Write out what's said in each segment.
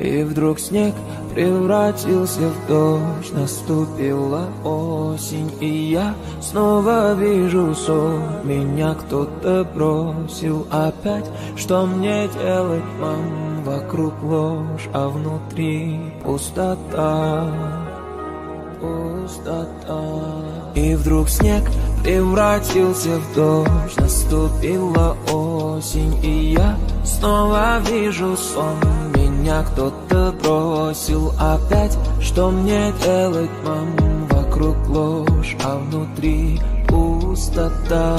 И вдруг снег превратился в дождь. Наступила осень, и я снова вижу сон. Меня кто-то бросил опять. Что мне делать, мам? Вокруг ложь, а внутри пустота. Пустота. И вдруг снег превратился в дождь. Наступила осень, и я снова вижу сон. Меня кто-то бросил опять. Что мне делать, мам? Вокруг ложь, а внутри пустота.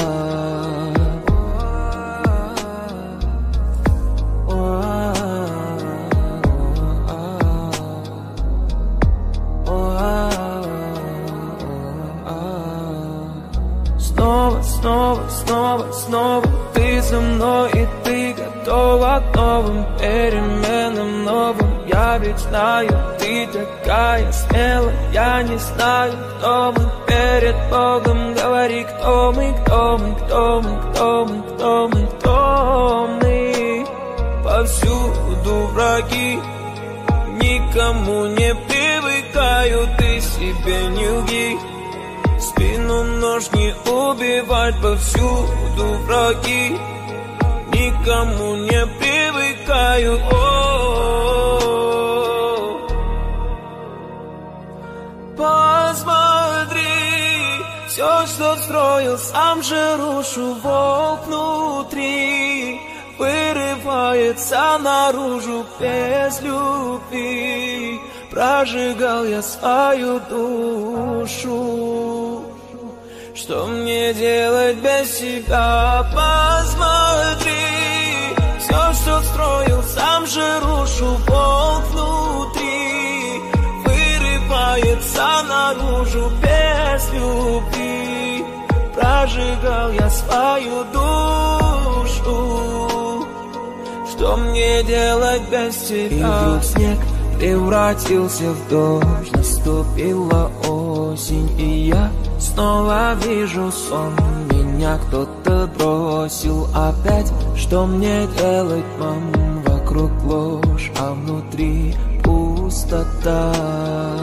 Снова ты со мной, и ты готова к новым переменам, новым. Я ведь знаю, ты такая смелая. Я не знаю, кто мы перед Богом. Говори, кто мы, кто мы, кто мы, кто мы, кто мы, кто мы. Повсюду враги, никому не привыкаю. Ты себе не лги, спину нож не убивать. Повсюду враги, никому не привыкаю. Посмотри, все, что строил, сам же рушу. Волк внутри вырывается наружу без любви. Прожигал я свою душу. Что мне делать без тебя? Посмотри, все, что строил, сам же рушу. Волк внутри вырывается наружу без любви. Прожигал я свою душу. Что мне делать без тебя? И вдруг снег превратился в дождь. Наступила осень, и я снова вижу сон. Меня кто-то бросил опять. Что мне делать, мам? Вокруг ложь, а внутри пустота.